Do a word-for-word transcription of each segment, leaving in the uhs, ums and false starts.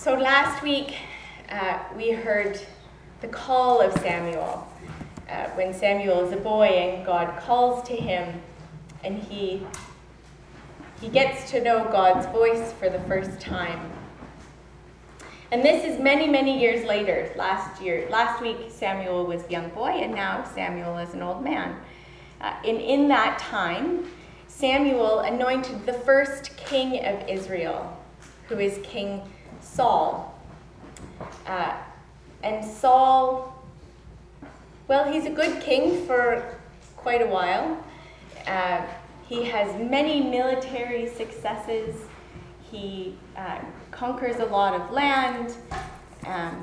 So last week uh, we heard the call of Samuel. Uh, when Samuel is a boy and God calls to him, and he he gets to know God's voice for the first time. And this is many, many years later. Last year, last week Samuel was a young boy, and now Samuel is an old man. Uh, and in that time, Samuel anointed the first king of Israel, who is King Saul. Uh, and Saul, well, he's a good king for quite a while. Uh, he has many military successes. He uh, conquers a lot of land. Um,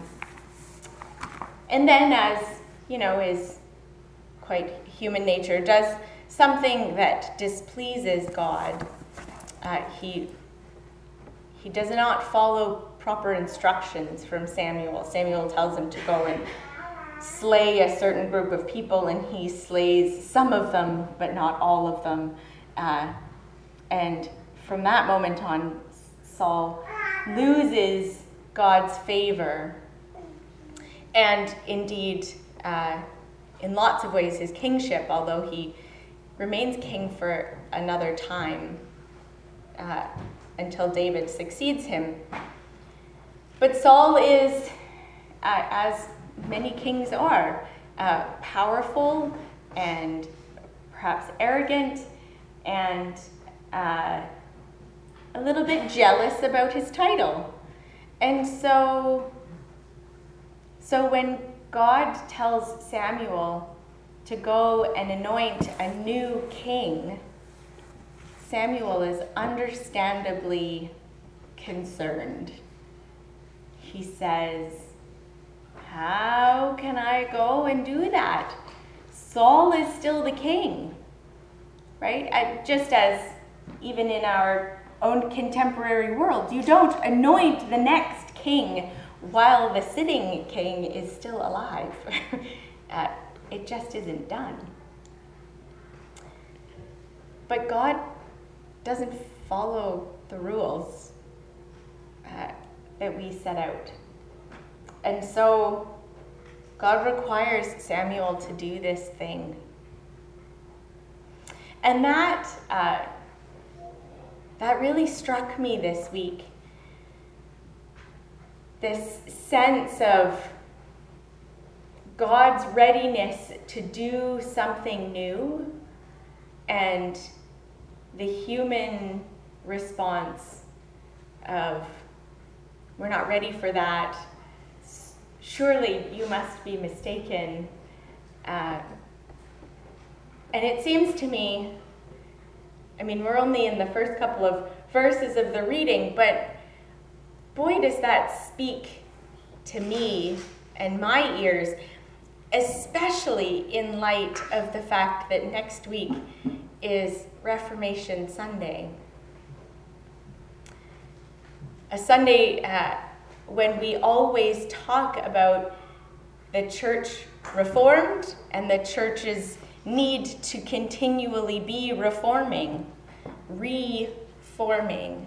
and then, as, you know, is quite human nature, does something that displeases God. Uh, he He does not follow proper instructions from Samuel. Samuel tells him to go and slay a certain group of people, and he slays some of them, but not all of them. Uh, and from that moment on, Saul loses God's favor, and indeed, uh, in lots of ways, his kingship, although he remains king for another time. Uh, until David succeeds him. But Saul is, uh, as many kings are, uh, powerful and perhaps arrogant and uh, a little bit jealous about his title. And so, so when God tells Samuel to go and anoint a new king, Samuel is understandably concerned. He says, how can I go and do that? Saul is still the king, right? I, just as even in our own contemporary world, you don't anoint the next king while the sitting king is still alive. uh, it just isn't done. But God doesn't follow the rules uh, that we set out. And so God requires Samuel to do this thing. And that, uh, that really struck me this week. This sense of God's readiness to do something new, and the human response of, we're not ready for that, surely you must be mistaken. Uh, and it seems to me, I mean, we're only in the first couple of verses of the reading, but boy, does that speak to me and my ears, especially in light of the fact that next week is Reformation Sunday. A Sunday uh, when we always talk about the church reformed and the church's need to continually be reforming, reforming.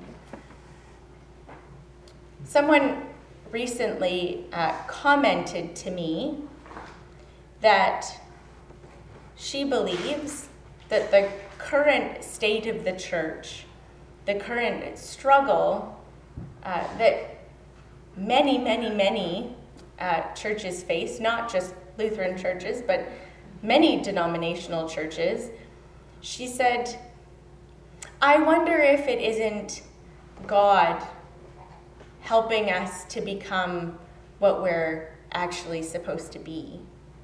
Someone recently uh, commented to me that she believes that the current state of the church, the current struggle uh, that many, many, many uh, churches face, not just Lutheran churches, but many denominational churches, she said, I wonder if it isn't God helping us to become what we're actually supposed to be.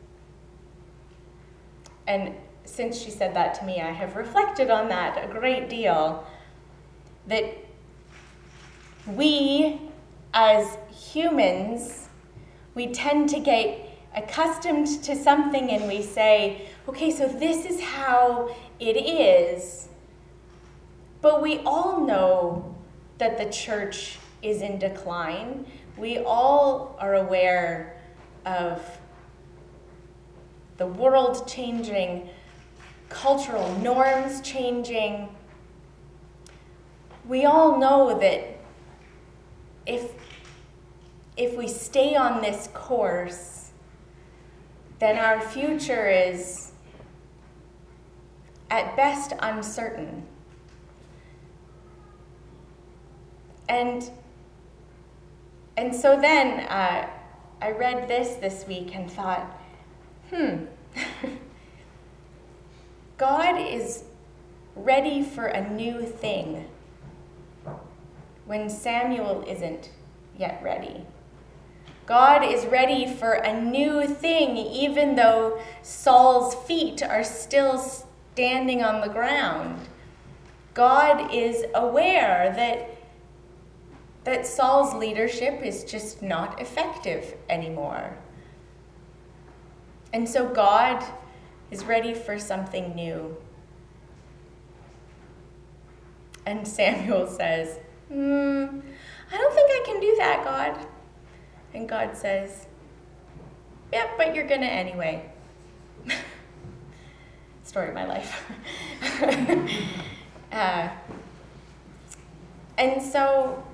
And since she said that to me, I have reflected on that a great deal, that we as humans, we tend to get accustomed to something and we say, okay, so this is how it is. But we all know that the church is in decline. We all are aware of the world changing, cultural norms changing. We all know that if if we stay on this course, then our future is at best uncertain. And, and so then uh, I read this this week and thought, hmm, God is ready for a new thing when Samuel isn't yet ready. God is ready for a new thing even though Saul's feet are still standing on the ground. God is aware that that Saul's leadership is just not effective anymore. And so God is ready for something new. And Samuel says, hmm, I don't think I can do that, God. And God says, yep, yeah, but you're gonna anyway. Story of my life. uh, and so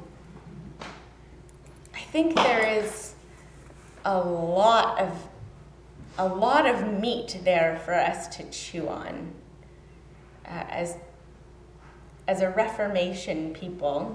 I think there is a lot of a lot of meat there for us to chew on uh, as as a Reformation people.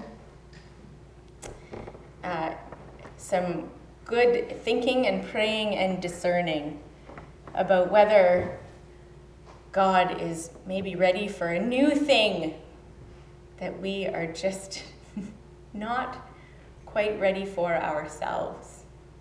Uh, some good thinking and praying and discerning about whether God is maybe ready for a new thing that we are just not quite ready for ourselves.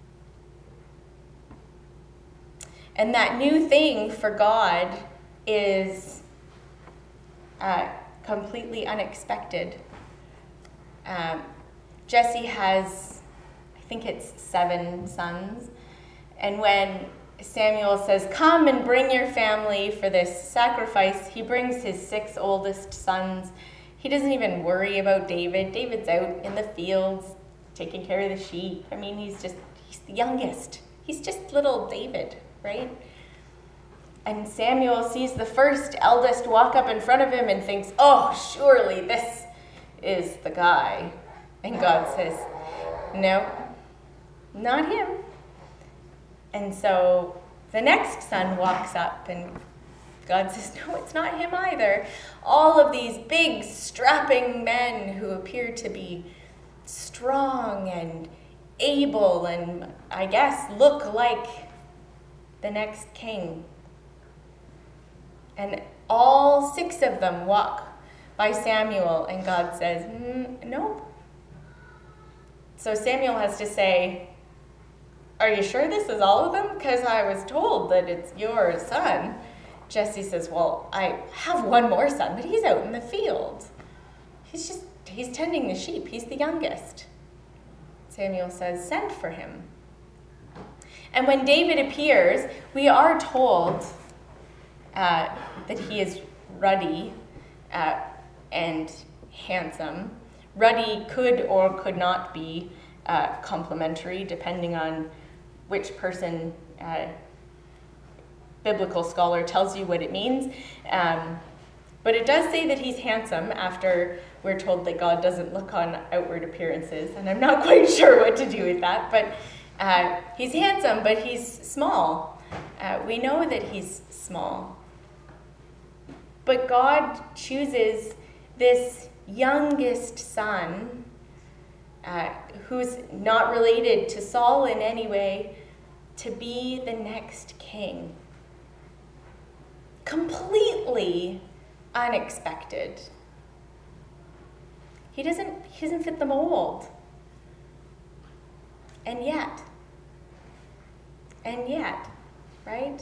And that new thing for God is uh, completely unexpected. Um, Jesse has, I think it's seven sons. And when Samuel says, come and bring your family for this sacrifice, he brings his six oldest sons. He doesn't even worry about David. David's out in the fields taking care of the sheep. I mean, he's just, he's the youngest. He's just little David, right? And Samuel sees the first eldest walk up in front of him and thinks, oh, surely this is the guy. And God says, no, not him. And so the next son walks up and God says, no, it's not him either. All of these big, strapping men who appear to be strong and able and, I guess, look like the next king. And all six of them walk by Samuel, and God says, mm, nope. So Samuel has to say, are you sure this is all of them? Because I was told that it's your son. Jesse says, well, I have one more son, but he's out in the field. He's just, he's tending the sheep. He's the youngest. Samuel says, send for him. And when David appears, we are told uh, that he is ruddy uh, and handsome. Ruddy could or could not be uh, complimentary, depending on which person, uh, biblical scholar, tells you what it means. Um, but it does say that he's handsome after we're told that God doesn't look on outward appearances, and I'm not quite sure what to do with that. But uh, he's handsome, but he's small. Uh, we know that he's small. But God chooses this youngest son, uh, who's not related to Saul in any way, to be the next king. Completely unexpected. He doesn't, he doesn't fit the mold. And yet, and yet, right?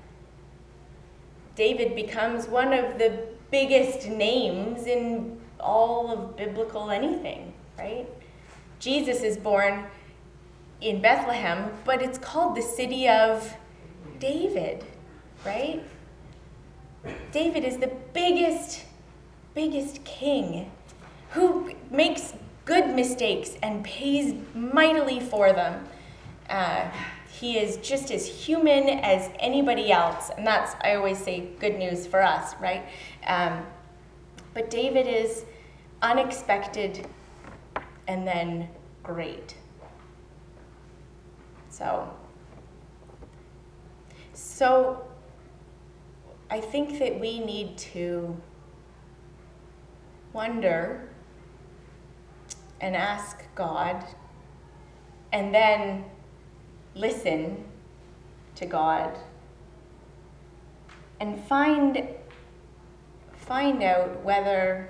David becomes one of the biggest names in all of biblical anything, right? Jesus is born in Bethlehem, but it's called the city of David, right? David is the biggest, biggest king who makes good mistakes and pays mightily for them. Uh, he is just as human as anybody else, and that's, I always say, good news for us, right? Um, but David is unexpected and then great. so. So I think that we need to wonder and ask God, and then listen to God, and find find out whether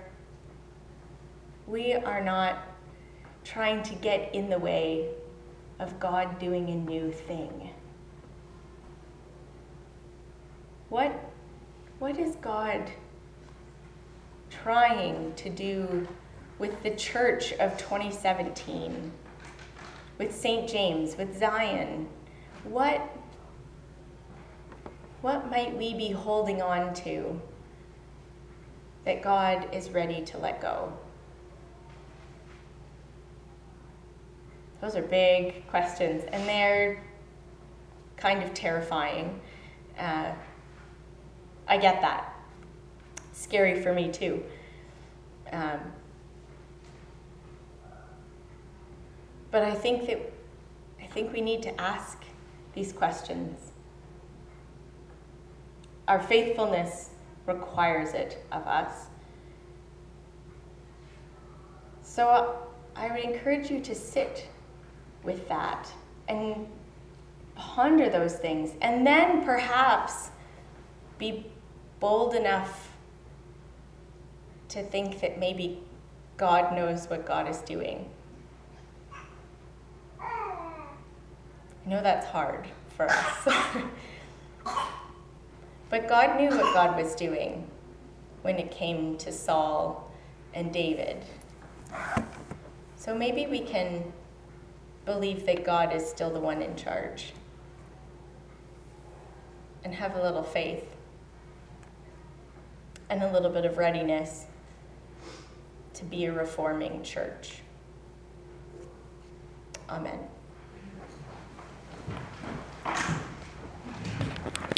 we are not trying to get in the way of God doing a new thing. What, what is God trying to do with the church of twenty seventeen, with Saint James, with Zion? What, what might we be holding on to that God is ready to let go? Those are big questions, and they're kind of terrifying. Uh, I get that. It's scary for me too. Um, but I think that I think we need to ask these questions. Our faithfulness requires it of us. So I would encourage you to sit with that and ponder those things, and then perhaps be bold enough to think that maybe God knows what God is doing. I know that's hard for us. But God knew what God was doing when it came to Saul and David. So maybe we can believe that God is still the one in charge and have a little faith and a little bit of readiness to be a reforming church. Amen.